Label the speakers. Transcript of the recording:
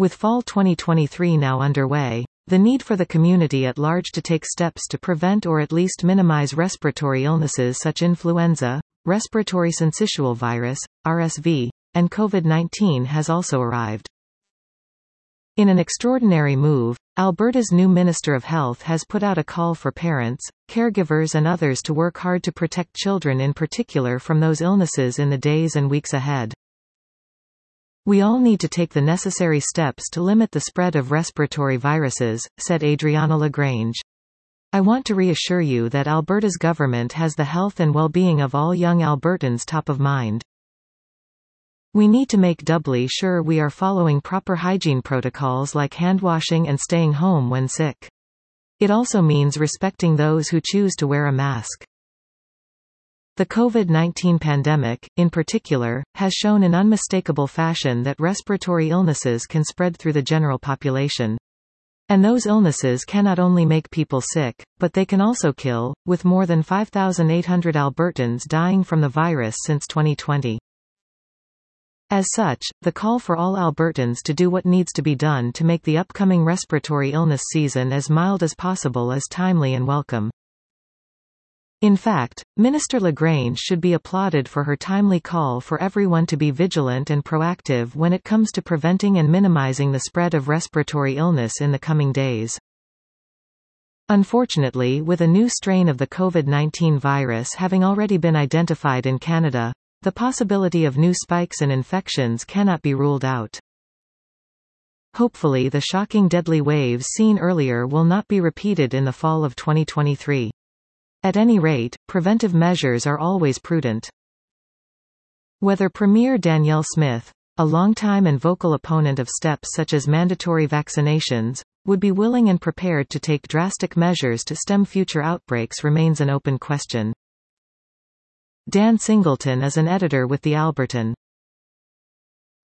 Speaker 1: With fall 2023 now underway, the need for the community at large to take steps to prevent or at least minimize respiratory illnesses such as influenza, respiratory syncytial virus, RSV, and COVID-19 has also arrived. In an extraordinary move, Alberta's new Minister of Health has put out a call for parents, caregivers and others to work hard to protect children in particular from those illnesses in the days and weeks ahead. We all need to take the necessary steps to limit the spread of respiratory viruses, said Adriana Lagrange. I want to reassure you that Alberta's government has the health and well-being of all young Albertans top of mind. We need to make doubly sure we are following proper hygiene protocols like hand-washing and staying home when sick. It also means respecting those who choose to wear a mask. The COVID-19 pandemic, in particular, has shown in unmistakable fashion that respiratory illnesses can spread through the general population. And those illnesses can not only make people sick, but they can also kill, with more than 5,800 Albertans dying from the virus since 2020. As such, the call for all Albertans to do what needs to be done to make the upcoming respiratory illness season as mild as possible is timely and welcome. In fact, Minister Lagrange should be applauded for her timely call for everyone to be vigilant and proactive when it comes to preventing and minimizing the spread of respiratory illness in the coming days. Unfortunately, with a new strain of the COVID-19 virus having already been identified in Canada, the possibility of new spikes and infections cannot be ruled out. Hopefully the shocking deadly waves seen earlier will not be repeated in the fall of 2023. At any rate, preventive measures are always prudent. Whether Premier Danielle Smith, a longtime and vocal opponent of steps such as mandatory vaccinations, would be willing and prepared to take drastic measures to stem future outbreaks remains an open question. Dan Singleton is an editor with The Albertan.